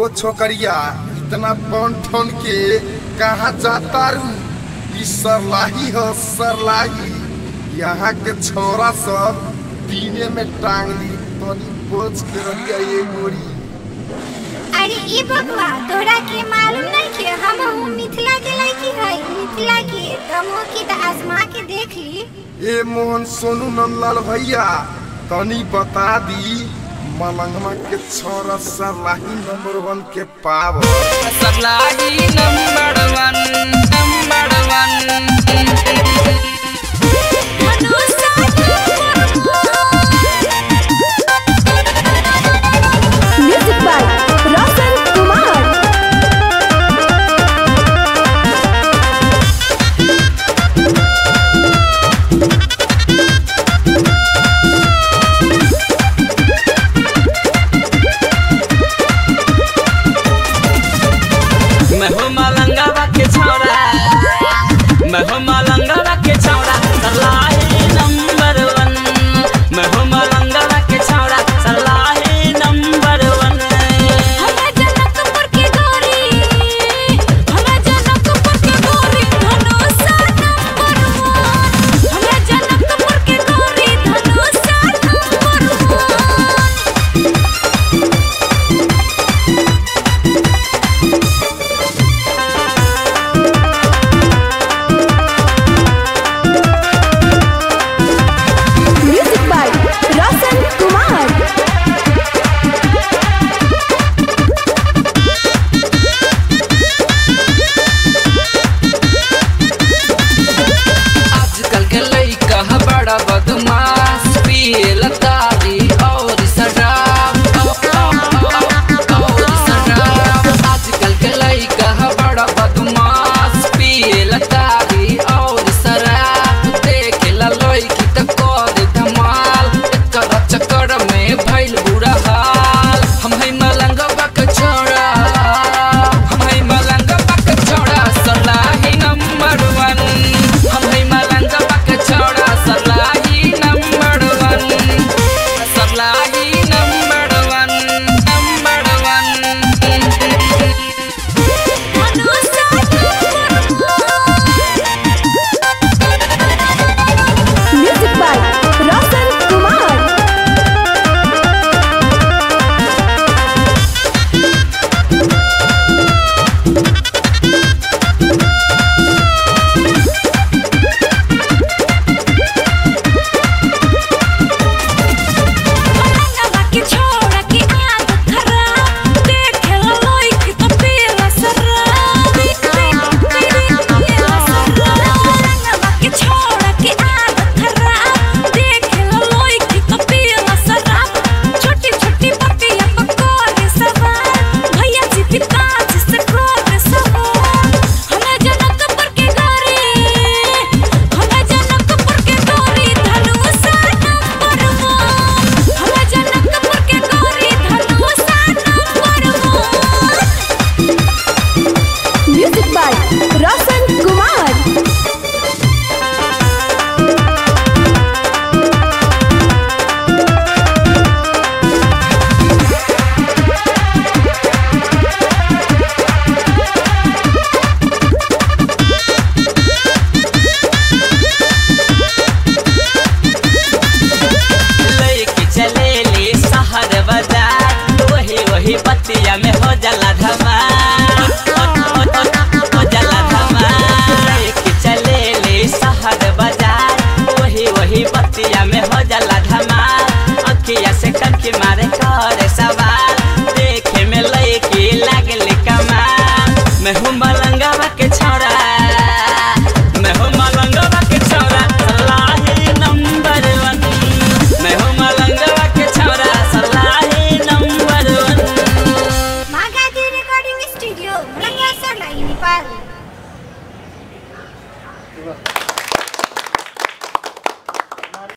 छोकरिया इतना बन ठन के कहाँ जाता रू? सरलाही हो सरलाही, यहाँ के छोरा सब पीने में टांग ली तनी बोझ के रहिया ये गोरी। अरे ई बबुआ तोरा के मालूम नहीं कि हम मिथिला के लड़की है, मिथिला की तमो की त आजमा के देख ली। ए मोहन सोनू नंदलाल भैया तनी बता दी मलंगमा के छोरा सरलाही नंबर 1 के पाव। Sarlahi number 1 music by Roshan Kumar. मैं हो मलंगवा के छौरा, मैं हो मलंगवा के छौरा सरलाही नंबर 1। मैं हो मलंगवा के छौरा सरलाही नंबर 1। हमरा जनकपुर के गोरी, हमरा जनकपुर के गोरी धनुषा नंबर 1। हमरा जनकपुर के गोरी Dhanusha number 1। Music by Roshan Kumar. आजकल के लइका बड़ा बदमाश, पिए लता